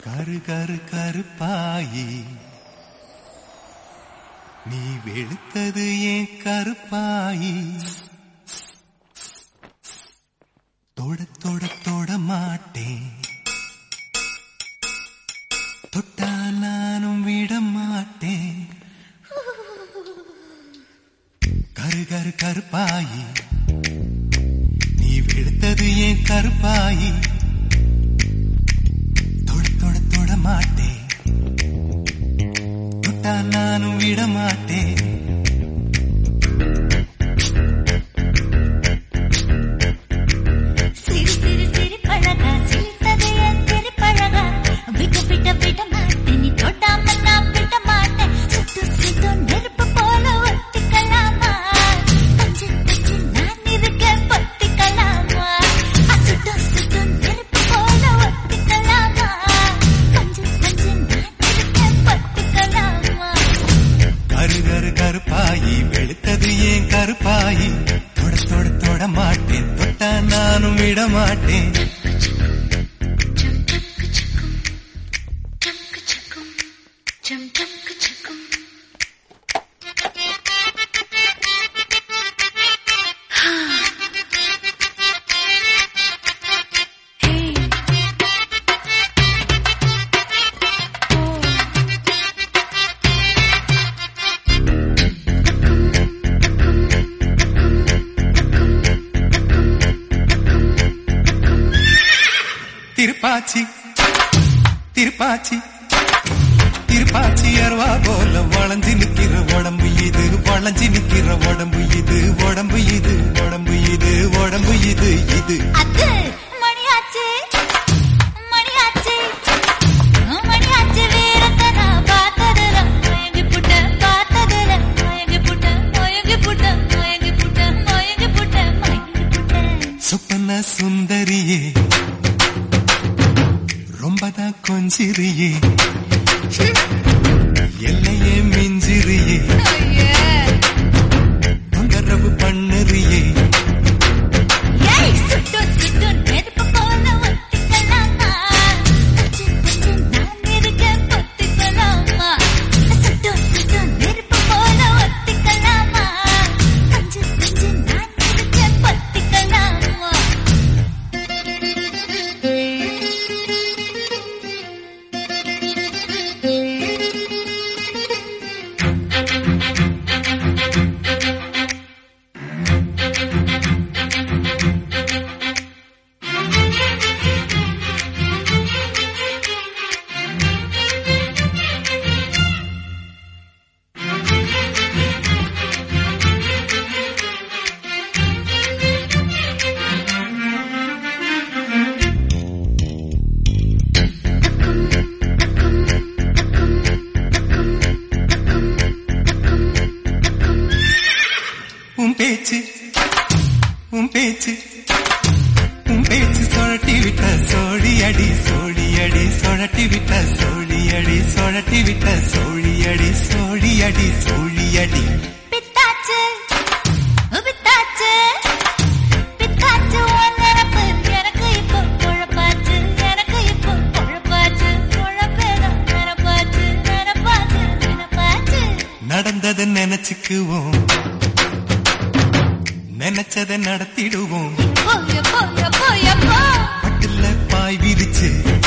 கரு கரு கருப்பாயி நீ வெளுத்தது ஏன் கருப்பாயி தொட தொட தொட மாட்டேன் தொட்டா நானும் விட மாட்டேன் கரு கரு கருப்பாயி நீ வெளுத்தது ஏன் கருப்பாயி மாட்டேன் தொட்டா நானும் விட மாட்டேன் சிறு சிறு சிறு பழகா சிரித்தது என் சிறு பழகா விட்டு விட்ட விட மாட்டேன் நீ தொட்டாம நான் விட மாட்டேன் சுட்டு சுட்டு நெருப்பு போல ஒட்டிக்கலாமா பஞ்சு பஞ்சு நான் இருக்க பொத்திக்கலாமா சுட்டு சுட்டு நெருப்பு போல ஒட்டிக்கலாமா கரு கரு கருப்பாயி வெளுத்தது ஏன் கருப்பாயி தொட தொட தொட மாட்டேன் தொட்டா நானும் விட மாட்டேன் திருப்பாச்சி திருப்பாச்சி திருப்பாச்சி அருவா போல வளைஞ்சு நிக்கிற உடம்பு இது வளைஞ்சு நிக்கிற உடம்பு இது உடம்பு இது உடம்பு இது உடம்பு இது இது அது மணியாச்சு மணியாச்சு மணியாச்சு வீரத்தை நான் பார்த்ததுல மயங்கி புட்ட பார்த்ததுல மயங்கி புட்ட மயங்கி புட்ட மயங்கி புட்ட மயங்கி புட்ட மயங்கி புட்ட சொப்பன சுந்தரியே ரொம்பதான் கொஞ்சிரியே எல்லையே மிஞ்சிரியே தொந்தரவு பண்ணுறியே சுட்டு சுட்டு நெருப்பு போல ஒட்டிக்கலாமா பஞ்சு பஞ்சு நான் இருக்க பொத்திக்கலாமா சுட்டு சுட்டு நெருப்பு போல ஒட்டிக்கலாமா பஞ்சு பஞ்சு நான் இருக்க பொத்திக்கலாமா உன் பேச்சு சொழட்டி விட்ட சோழியடி சோழியடி சொழட்டி விட்ட சோழியடி சொழட்டி விட்ட சோழியடி சோழியடி சோழியடி பித்தாச்சு பித்தாச்சு பித்தாச்சு உன்னரப்பு எனக்கு இப்போ குழப்பாச்சு எனக்கு இப்போ குழப்பாச்சு குழப்பேதான் நினப்பாச்சு நினப்பாச்சு நினப்பாச்சு நடந்ததை நினைச்சுக்குவோம் நினைச்சதை நடத்திடுவோம் போய போய போய போ பட்டுல பாய் விரிச்சு